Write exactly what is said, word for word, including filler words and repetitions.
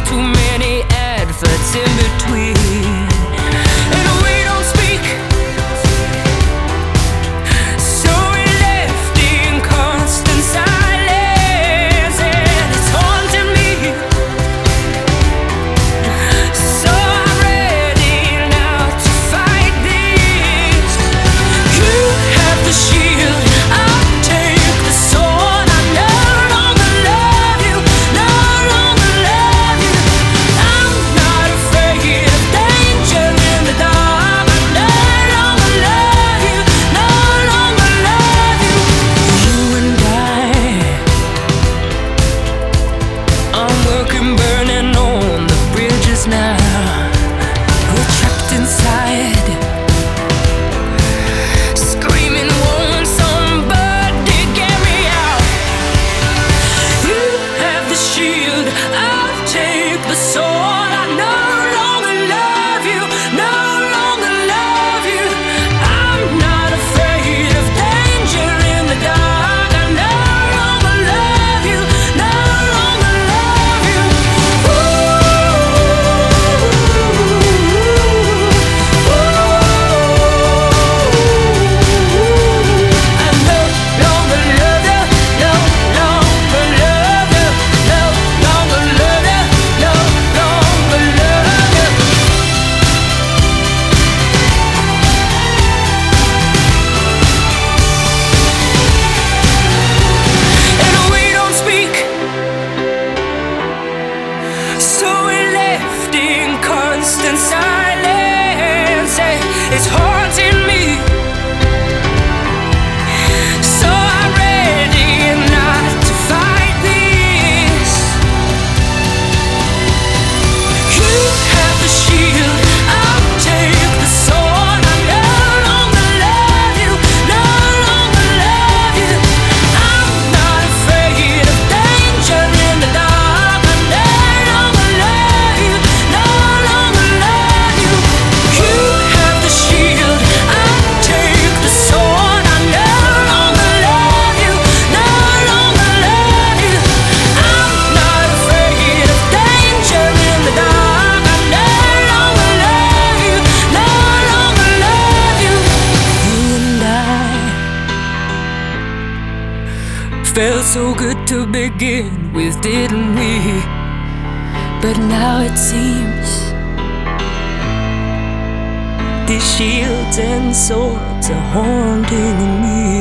too many adverts in between. And we don't speak, so we left in constant silence. And it's haunting me, so I'm ready now to fight this. You have the shield, I'll take the sword. I no longer love you, no longer love you. I'm not afraid of danger in the dark. I no longer love you, no longer love you. You and I, I'm working, burning on the bridges now. We're trapped inside, screaming, won't somebody get me out? You have the shield, I'll take the sword. I no longer love you, no longer love you. I'm not afraid of danger in the dark. I no longer love you, no longer love you. Ooh, ooh, I no longer love you, no longer love you, no longer love you, no longer love you. And we don't speak, so we left in constant silence. Hey, it's haunting me, so I'm ready not to fight this. You have the shield, I'll take the sword. I no longer love you, no longer love you. I'm not afraid of danger in the dark. I no longer love you, no longer love you. You have the shield, I'll take the sword. I no longer love you, no longer love you. I'm not afraid of danger in the dark. I no longer love you, no longer love you. You and I felt so good to begin with, didn't we? But now it seems these shields and swords are haunting me.